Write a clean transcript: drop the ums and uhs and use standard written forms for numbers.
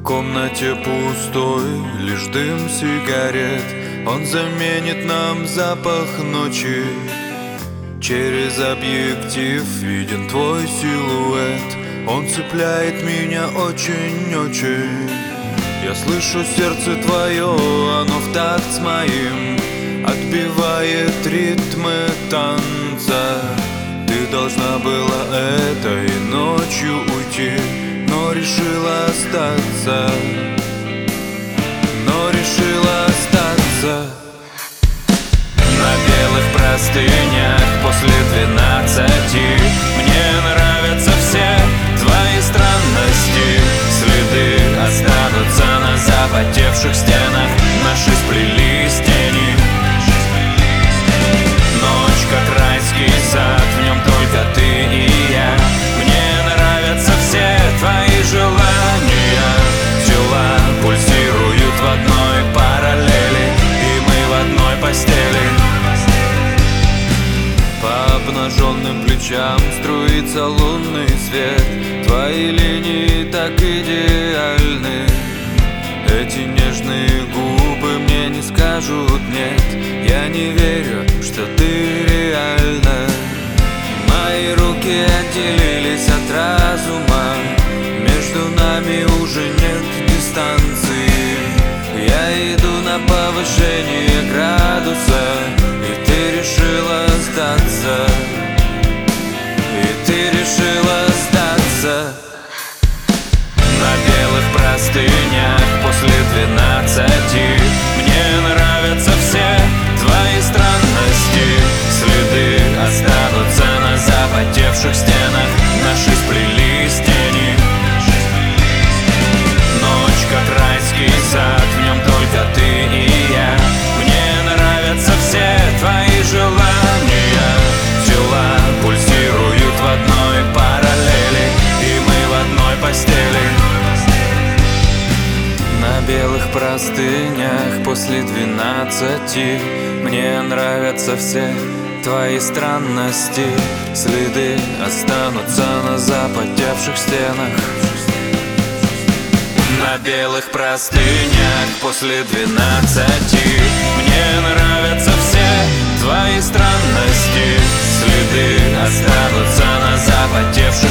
комнате пустой, лишь дым сигарет. Он заменит нам запах ночи. Через объектив виден твой силуэт. Он цепляет меня очень-очень. Я слышу сердце твое, оно в такт с моим отбивает ритмы танца. Ты должна была этой ночью уйти, но решила остаться. На белых простынях после 12 мне нравятся все твои странности. Следы останутся на запотевших стенах. Наши сплелись тени. Ночь как райский сад, в нем только ты и я. Мне нравятся все твои желания. Тела пульсируют в одной параллели, и мы в одной постели. По обнаженным плечам струится лунный свет. Твои линии так идеальны. Эти нежные губы мне не скажут нет. Я не верю, что ты реальна. Мои руки отделились от разума. Между нами уже нет дистанции. Я иду на повышение градуса, и ты решила сдаться. На белых простынях после 12 мне нравятся все твои странности. Следы останутся на запотевших стенах. Наши сплелись тени. Ночь как райский сад, в нем только ты и я. Мне нравятся все твои желания. Тела пульсируют в одной параллели, и мы в одной постели. На белых простынях после 12 мне нравятся все твои странности. Следы останутся на запотевших стенах. На белых простынях после 12 мне нравятся все твои странности. Следы останутся на запотевших